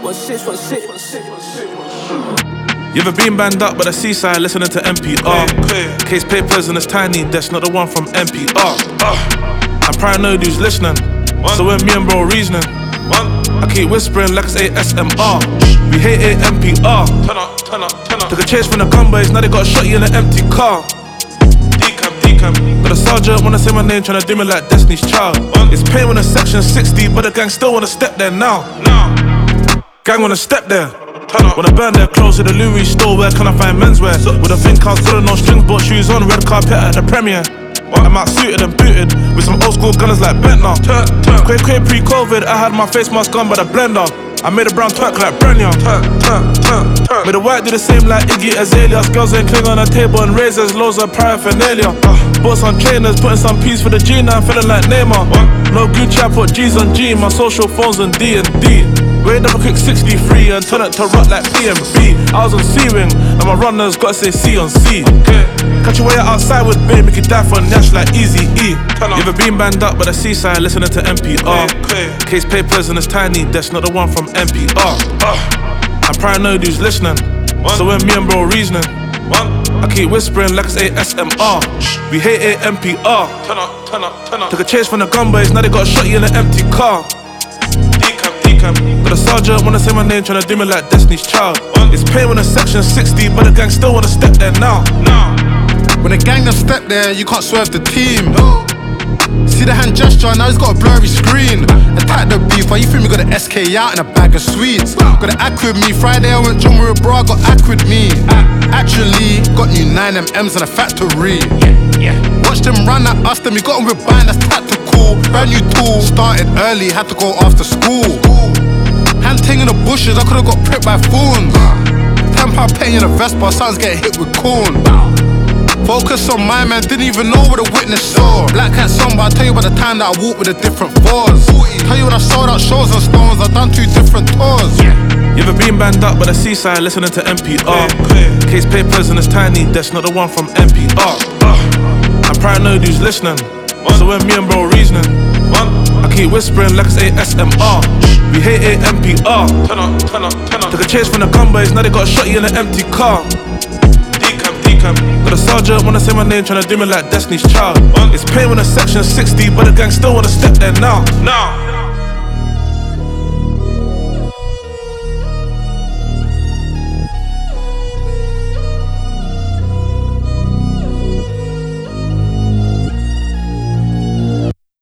You ever been banned up by the seaside listening to NPR? Case papers and it's tiny, that's not the one from NPR. I'm paranoid who's listening, so when me and bro reasoning, I keep whispering like it's ASMR. We hate NPR. Took a chase from the gun boys, now they got a shotty in an empty car. Decam. Got a sergeant wanna say my name, tryna do me like Destiny's Child. It's pain when a section 60, but the gang still wanna step there now. Gang wanna step there. When I burn their clothes to the Louis store, where can I find menswear? With a think I was good, no strings, bought shoes on, red carpet at the premiere. I'm out suited and booted, with some old school gunners like Bentner. Quick pre-COVID, I had my face mask on by the blender. I made a brown twerk like Brenya. Made the white do the same like Iggy Azalea. Girls ain't cling on the table and razors, loads of paraphernalia. Bought some trainers, putting some peas for the G, now I'm feeling like Neymar. No Gucci, I put G's on G, my social phones on D&D. Wait up a quick 63 and turn it to rock like PMB. I was on C-Ring, and my runners gotta say C on C. Catch you way outside with babe, make you die for Nash like Easy E. You ever been banned up by the seaside listening to NPR? Case papers and it's tiny, that's not the one from NPR. I'm paranoid who's listening, so when me and bro reasoning, I keep whispering like it's ASMR. We hate NPR. Took a chase from the gun boys, now they got a shotty in an empty car. Got a sergeant wanna say my name, tryna do me like Destiny's Child. It's pain when a section 60, but the gang still wanna step there now. When the gang done step there, you can't swerve the team. See the hand gesture, now he's got a blurry screen. Attack the beef, why you think we got an SK out and a bag of sweets? Got an act with me, Friday I went John with a bra, got act with me. Actually, got new 9MMs in a factory. Watch them run at us, then we got them with band, that's tactical. Brand new tool, started early, had to go after school. Hand ting in the bushes, I could've got pricked by phones. £10 paying in a Vespa, sons getting hit with corn. Focus on my man, didn't even know what a witness saw. Black cat song, but I'll tell you about the time that I walked with a different fours. Tell you when I sold out shows and stones, I've done 2 different tours. You ever been banned up by the seaside listening to NPR? Case papers and it's tiny, that's not the one from NPR. I'm paranoid who's listening, so when me and bro reasoning, I keep whispering like it's ASMR. We hate NPR. Took a chase from the gun boys, now they got a shotty in an empty car. Decam. Got a sergeant wanna say my name, tryna do me like Destiny's Child. It's pain when a section 60, but the gang still wanna step there now.